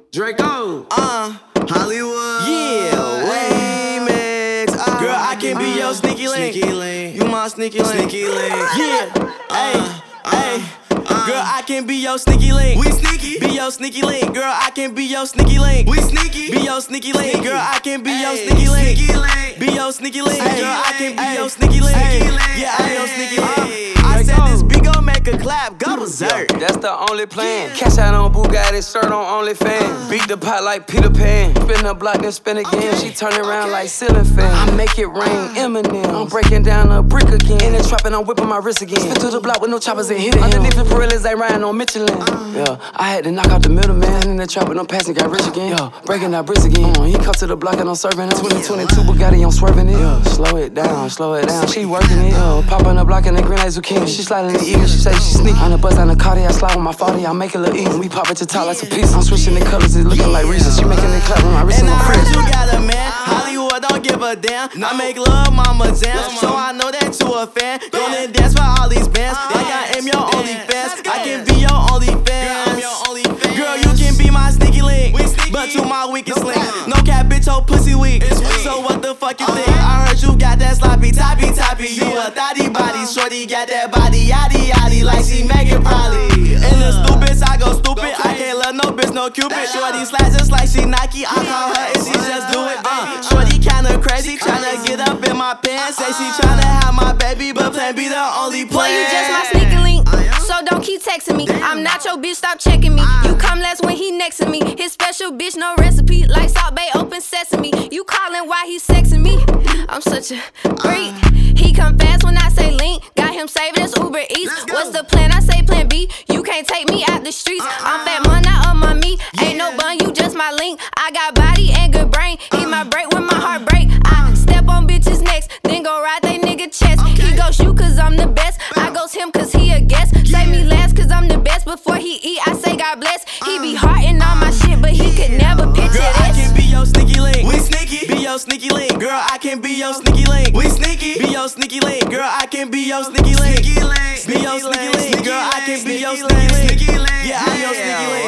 Draco. Hollywood. Yeah, remix. Girl, I can be your sneaky link. You my sneaky link. Yeah, hey. Girl, I can be your sneaky link. We sneaky. Be your sneaky link. Girl, I can be your sneaky link. We sneaky. Be your sneaky link. Girl, I can be your sneaky link. Be your sneaky link. Girl, I can be your sneaky link. Yeah, I'm your sneaky link. I said this beat gon' make a clap, go berserk. That's the only plan. Cash out on Bugatti, shirt on OnlyFans. Beat the pot like Peter Pan. Spin the block, then spin again. She turn around like ceiling fan. I make it rain, Eminem. I'm breaking down a brick again. In the trap and I'm whipping my wrist again. Spin through the block with no choppers and hit it. Underneath the Pirellis, they riding on Michelin. Yeah, I had to knock out the middleman. In the trap with no passing, got rich again. Yeah, breaking out bricks again. He come to the block and I'm serving him. 2022 Bugatti, I'm swerving it. Yeah, slow it down. She working it. Yeah, pop on the block and the green like zucchini. She sliding the eagle, she say she sneaky. On the bus on the Cardi, I slide with my 40, I make it look easy. We pop at your top like some pieces. I'm switching the colors, it's looking like Reese's. She making it clap with my wrist and in my I heard freeze. you got a man, Hollywood don't give a damn. I make love, mama dance, so I know that you a fan. Gonna dance for all these bands, like I am your only fans. I can be your only fans. Girl, you can be my sneaky link, but you my weakest link. No cap, bitch, your pussy weak. So what the fuck you think? I heard you got that sloppy, toppy. You a thotty body, shorty got that body, yaddy, like she Megan probably. In the stupid, I go stupid. I can't love no bitch, no cupid. Shorty slide just like she Nike. I call her and she just do it. Shorty kinda crazy, tryna get up in my pants. Say she tryna have my baby, but plan B the only plan. Boy, you just my sneaker link, so don't keep texting me. I'm not your bitch, stop checking me. You come last when he next to me. His special bitch, no recipe, like Salt Bay, open sesame. You callin' why he sexing me? I'm such a freak. He come fast when I say link. Got him saving his Uber Eats. What's the plan? I say plan B. You can't take me out the streets. I'm fat money, not on my meat. Ain't no bun, you just my link. I got body and good brain. He my break when my heart break. I step on bitches' necks, then go ride they nigga chest. He go shoot cause I'm the best. I goes him cause he a guest. Say me last cause I'm the best. Before he eat, I say God bless. He be hearting all my shit, but he could never picture Girl, this. I can be your sneaky link. We sneaky. Be your sneaky link. Girl, I can be your sneaky link. We sneaky. Be your sneaky link. Girl, I can be your sneaky link. Be your sneaky link. Girl, I can be your sneaky link. Yeah, I'm your sneaky link.